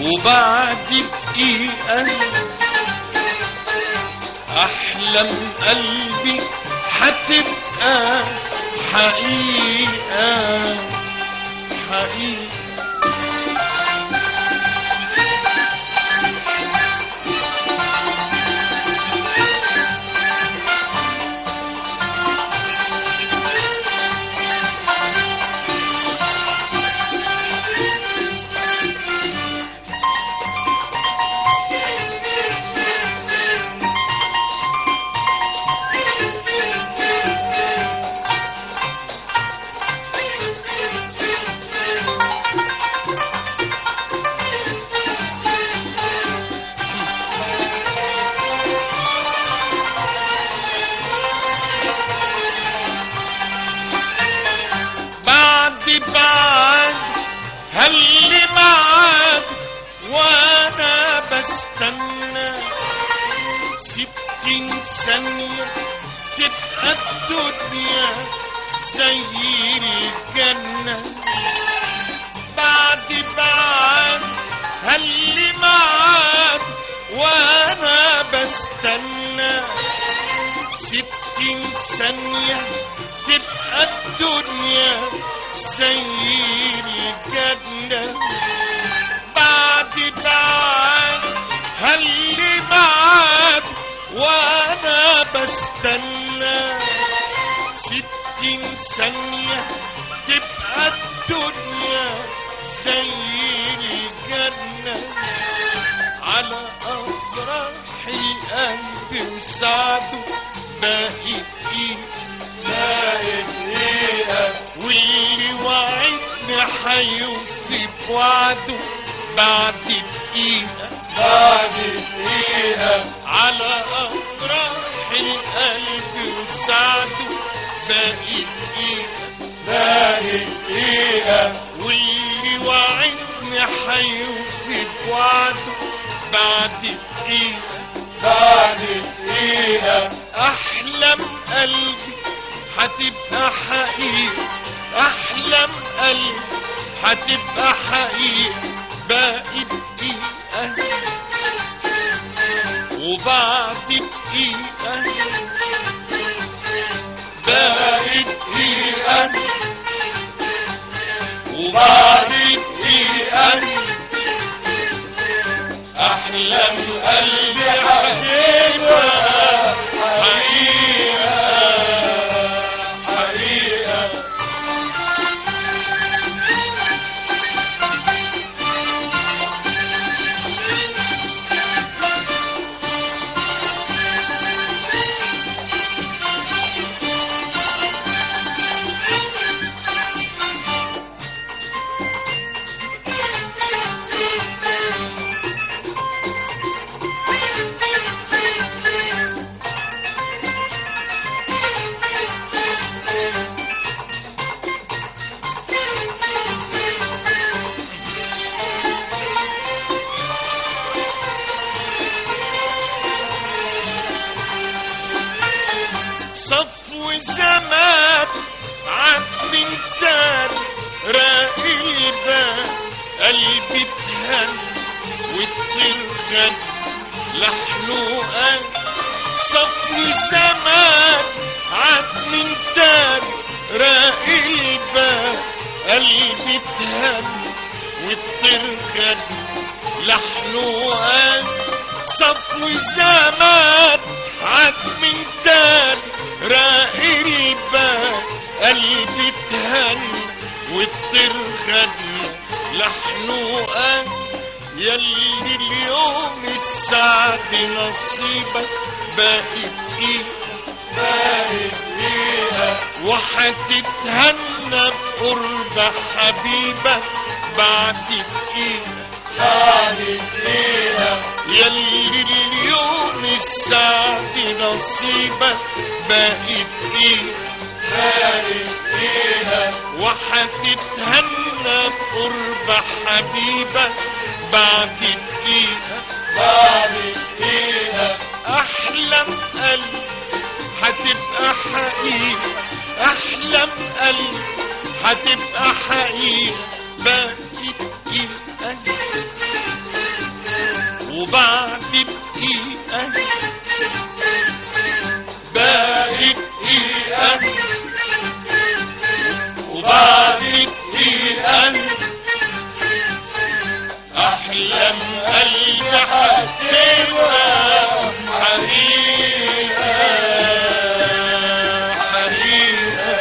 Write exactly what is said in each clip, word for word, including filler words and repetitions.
وبعد دقيقة أحلم قلبي هتبقى حقيقة حقيقة. بعد هاللي معاك وانا بستنى ستين ثانية تبقى الدنيا زي الجنة. بعد بعد هاللي معاك وانا بستنى ستين ثانية تبقى الدنيا زي الجنة. بعد بعد هاللي معاك وانا بستنى ستين ثانية تبقى الدنيا زي الجنة. على أفراح القلب وسعده باقي دقيقة باقي دقيقة، واللي وعدني حيوفي بوعده بعد دقيقة بعد دقيقة. على أفراح القلب وسعده باقي دقيقة باقي دقيقة، واللي وعدني حيوفي بوعده بعد دقيقة بعد دقيقة. أحلم قلبي هتبقى حقيقة، أحلم قلبي هتبقى حقيقة باقي دقيقة وبعد دقيقة باقي دقيقة وبعد دقيقة. أحلم قلبي هتبقى حقيقة حقيقة. صفو زمان عد من تاني راقي البال قلبي اتهن والترغن لحنه قال. صفو زمان عد من تاني راقي البال قلبي اتهن والترغن لحنه قال. صفو زمان عد من تاني راقي البال قلبي اتهن والترغن لحنه قال. ياللي اليوم السعد نصيبك باقي دقيقة باقي دقيقة، وحتتهنى بقرب حبيبك بعد دقيقة بعد دقيقة. ياللي اليوم السعد نصيبك باقي دقيقة باقي دقيقة، وحتتهنى بقرب حبيبك بعد دقيقة بعد دقيقة. أحلم قلبي هتبقى حقيقة، أحلم قلبي هتبقى حقيقة باقي دقيقة وبعد دقيقة باقي دقيقة وبعد دقيقة أحلام قلبي هتبقى حقيقة حقيقة.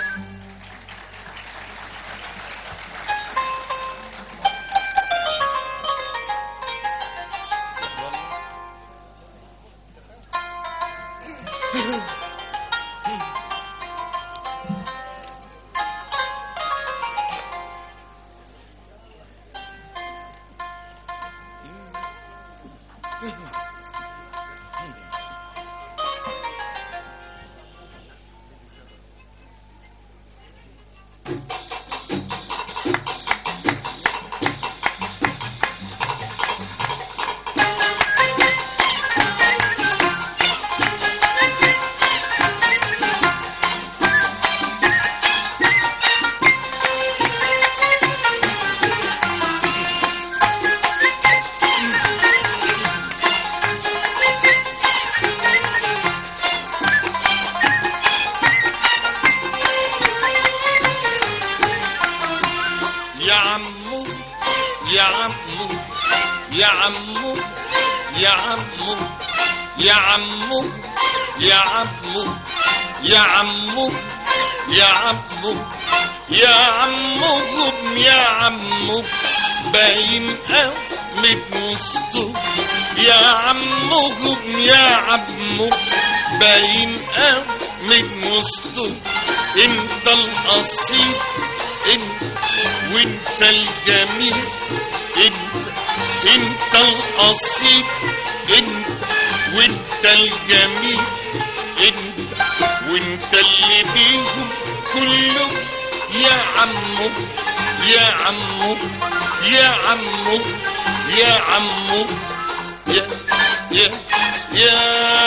يا عمو يا عمو يا عمو يا عمو يا عمو يا عمو يا عمو يا عمو يا عمو يا عمو باين قوي بوسطه يا عمو يا عمو باين قوي بوسطه انت القصيد انت وانت الجميل انت انت القصيد انت وانت الجميل انت وانت اللي بيهم كلهم يا عمو يا عمو يا عمو يا عمو يا يا يا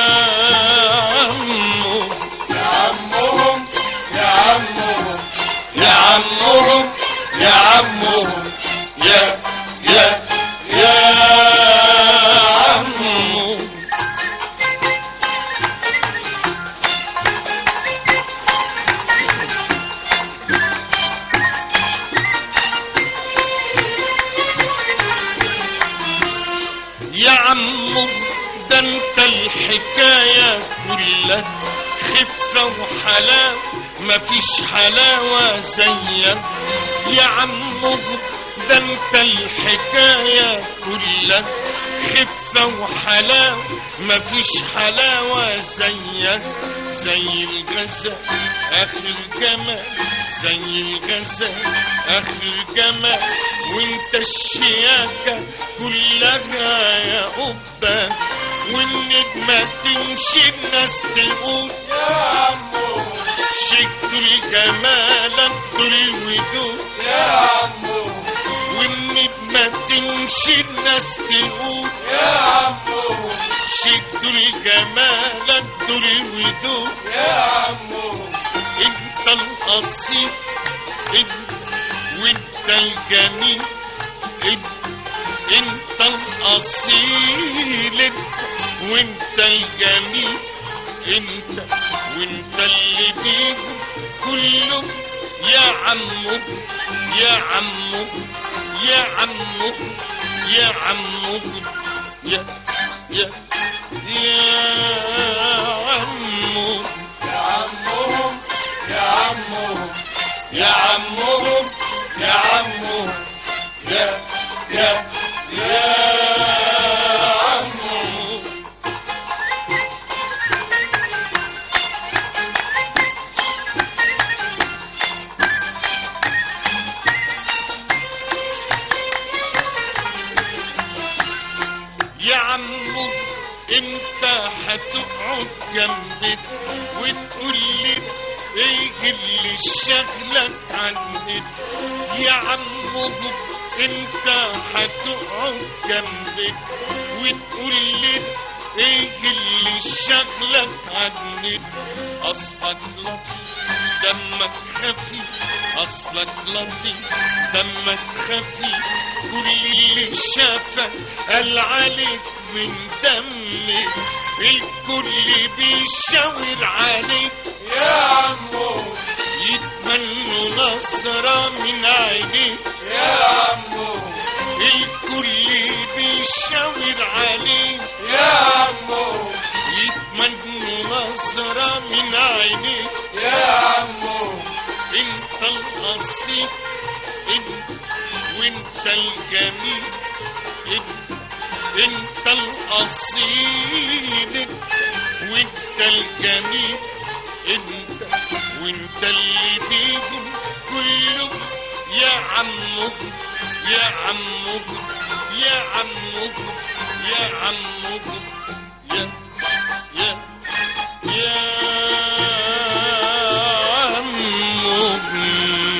عمو يا عمهم يا عمهم يا عمهم يا عمهم يا يا يا عمو. يا عمو ده انت الحكاية كلها خفة وحلاوة مفيش حلاوة زيك يا عمو ده انت الحكاية كلها خفة وحلاوة مفيش حلاوة زيك زي الغزال آخر جمال زي الغزال آخر جمال وانت الشياكة كلها يا قبة والنجمة تمشي الناس تقول يا عمو شكت الجمالك طول ودود يا عمو والنجمة تمشي الناس تقول يا عمو شكت الجمالك طول ودود يا عمو انت القصيد انت وانت الجميل انت انت الاصيل انت وانت الجميل انت وانت اللي بيهم كلهم يا عمو يا عمو يا عمو يا عمو يا يا يا عمو يا عمهم يا عمهم يا عمهم يا عمهم يا يا يا عمو. يا عمو انت هتقعد جنبي وتقول لي ايه اللي شغلك عني يا عمو انت هتقعد جنبي وتقول لي ايه اللي شغلك عني؟ اصلك لطيف دمك خفيف، اصلك لطيف دمك خفيف، كل اللي شافك قال عليك من دمي، الكل بيشاور عليك يا عمو، يتمنوا نصرة من عينيك يا عمو، الكل بيشاور عليك يا عمو، يتمنوا نصرة من عينيك يا عمو، انت الأصيل انت وانت الجميل، انت انت الأصيل وانت الجميل، انت وانت اللي بيهم كله يا عمكم يا عمكم يا عمكم يا عمكم يا يا يا عمكم.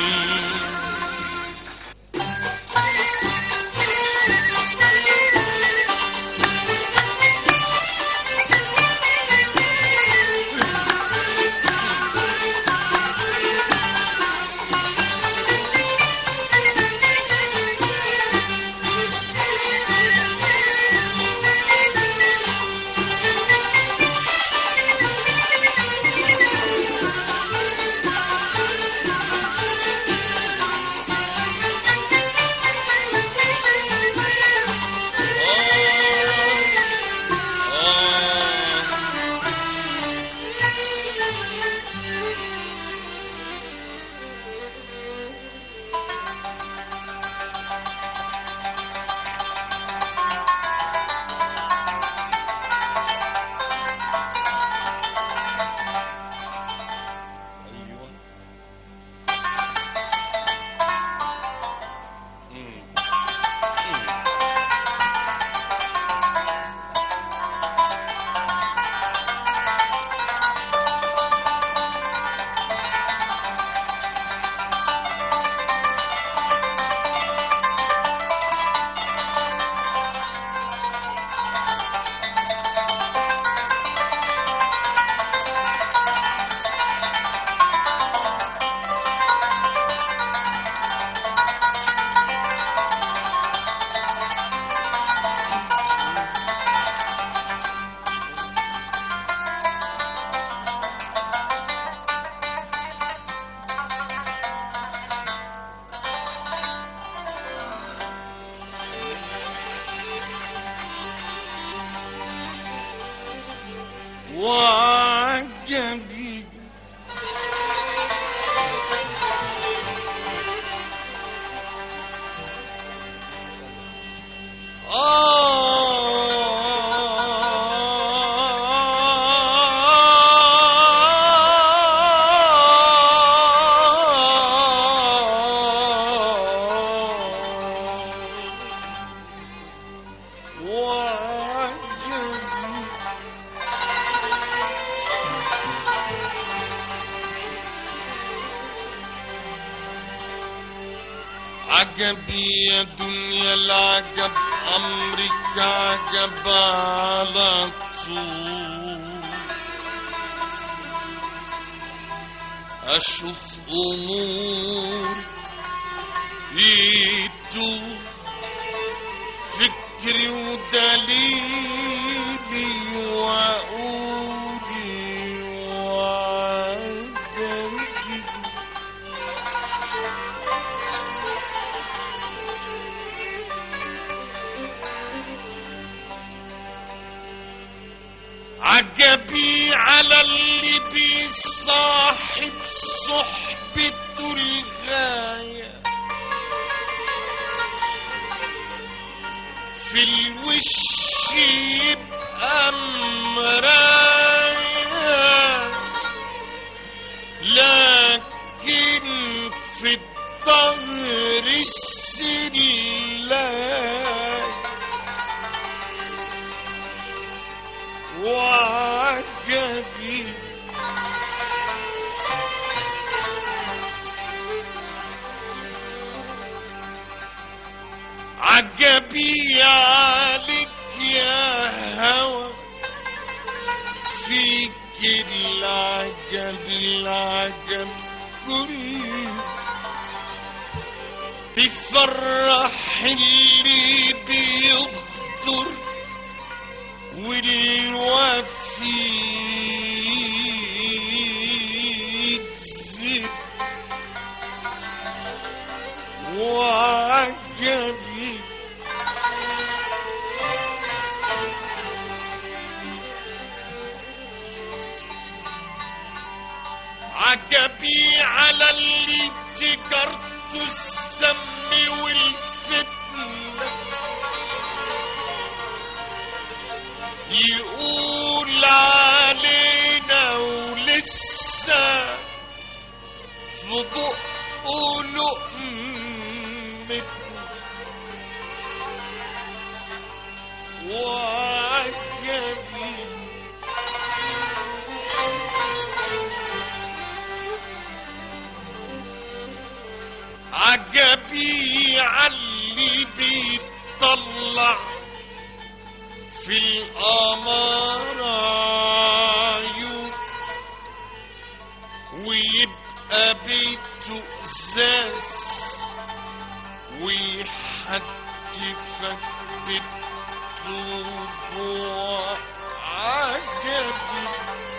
وعجبي عجبي يا دنيا العجب، أمرك عجب على طول، أشوف أمور يدور فكري ودليلي وعودي وعجبي. عجبي على اللي بيصاحب صحبته الغاية، في الوش يبقى مراية، لكن في الظهر السلاي. وعجبي عجبي عليك يا هوى، فيك العجب العجب كله، تفرح اللي بيغدر والوفي يتزد، وعجبي عجبي على اللي تجارته السم والفتنة، يقول علينا ولسه في بقه لقمتنا، وعجبي عجبي عاللي بيطلع في القمرايو، ويبقى بيته ازاز ويحتفك بالطوب، عجبي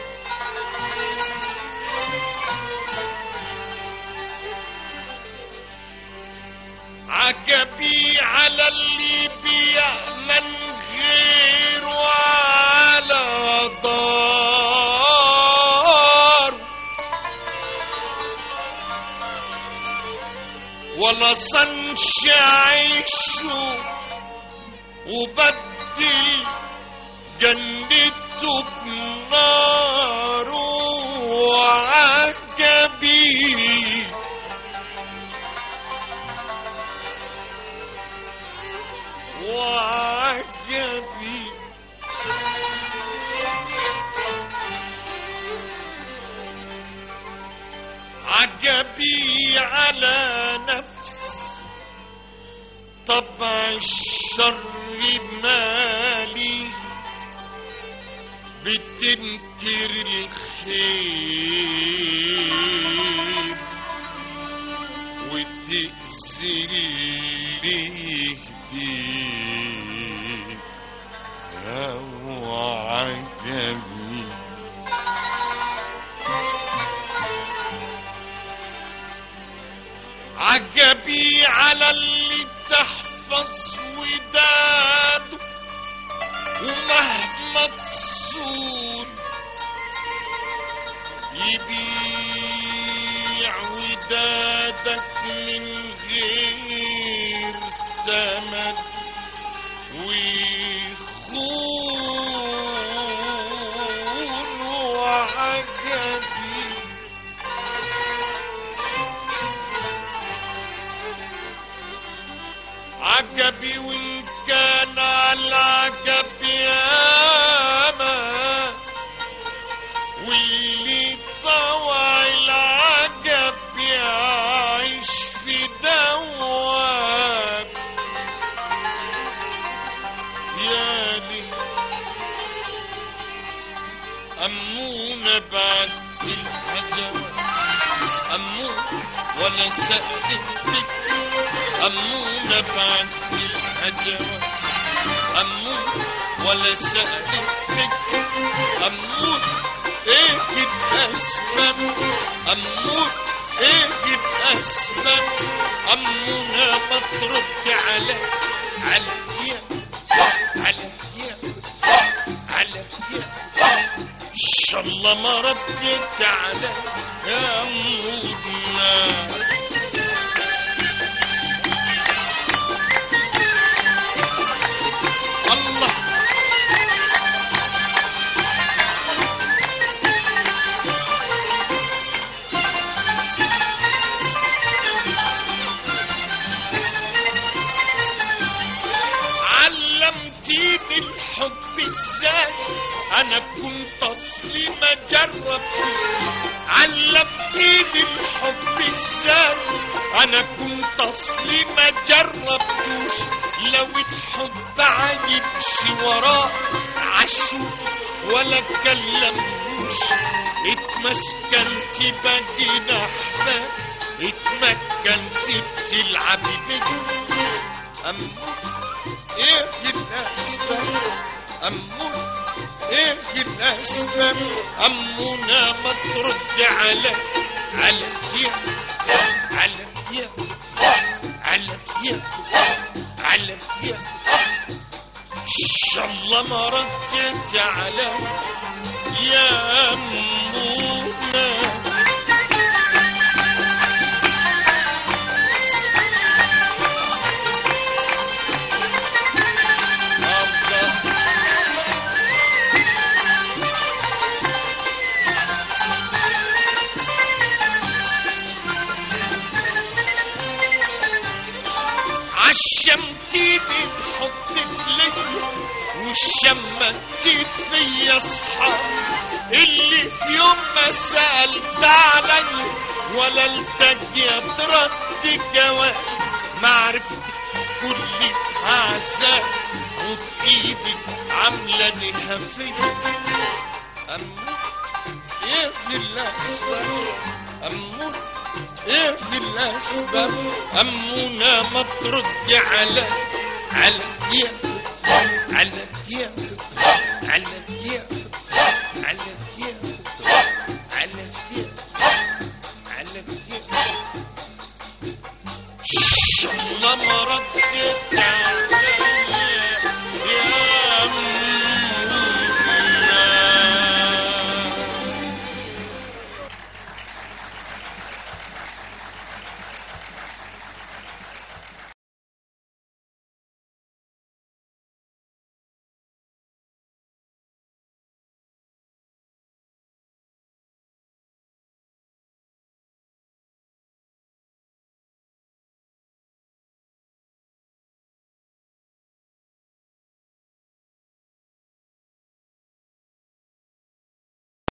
عجبي على اللي بيأمن غيره على دار، ولا صنش عيشه وبدل جنته بناره، وعجبي وعجبي عجبي على نفس طبع الشر مالي، بتنكر الخير وتأذي اللي يهديه، وعجبي عجبي على اللي تحفظ وداده، ومهما تصون يبيع ودادك من غير ثمن، ويخون، وعجبي عجبي وإن كان العجب ياما، واللي طوع العجب يعيش في دوام، يالي أمونة بعد العجب، أمونة ولا سألت فيك، أمونة بعد الهجوة، أمون ولا سألت فيك، أمون إيه يبقى أسباب، أمون إيه يبقى أسباب، أمونة ما ترد على على يا على يا على يا، إن شاء الله ما ردت على يا أمونة. علمتيني الحب ازاي انا كنت اصلي ما جربتوش. علمتيني الحب ازاي انا كنت اصلي ما جربتوش. لو الحب عيمشي وراه عالشوف ولا كلموش. اتمسكنتي بقينا احباب، اتمكنتي بتلعبي بيا. أمور ايه الاسباب، أمور ايه الاسباب، أمونا ما ترد علي عليا عليا عليا عليا. ان شاء الله ما ردت علي يا أمونا. عشمتيني بحبك ليا وشمتي فيا اصحاب اللي في يوم ما سألت علي ولا التقيت رد جواب. معرفتك كل عذاب وفي ايدك عامله نهفيه. أمور ايه في الاسباب، أمور ايه في الاسباب، أمونا ما ترد علي عليا عليا عليا عليا عليا عليا. ان شاء الله ما ردت علي